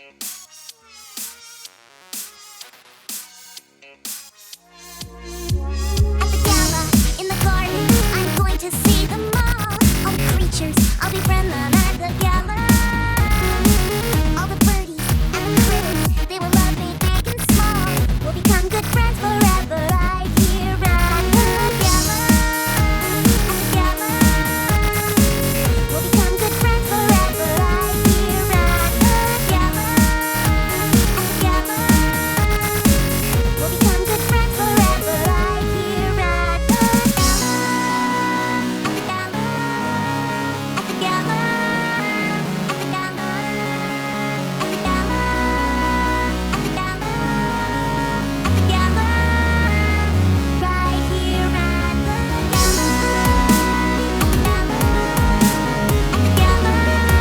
At the gala, in the garden, I'm going to see them all. All the creatures, I'll befriend them at the gala. All the birdies and the critters, they will love me big and small. We'll become good friends forever right here at the gala. At the gala, we'll become good friends forever right here at the gala. At the gala, we'll become good friends forever right here at the gala. At the gala, at the gala, at the gala, at the gala, at the gala, at the gala, right here at the gala. At the gala, at the gala,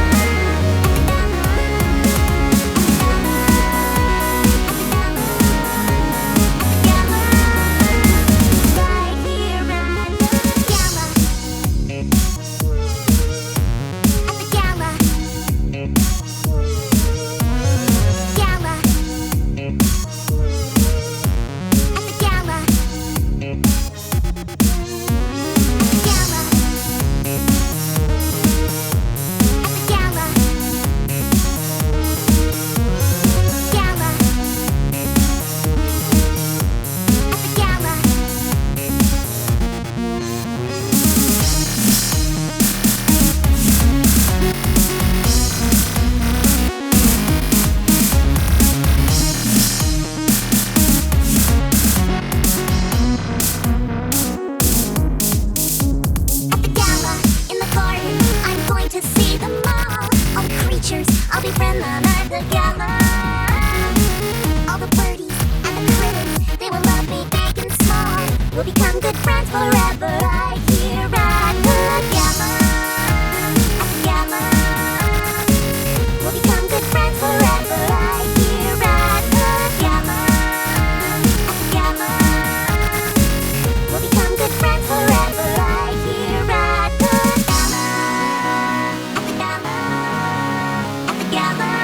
in the garden, I'm going to see them all. All the creatures, I'll befriend them at the gala. All the birdies and the critters, they will love me big and small. We'll become good friends forever right here at the gala. At the gala, we'll become good friends forever right here at the gala. At the gala, we'll become good friends forever right here at the gala. At the gala, at the gala.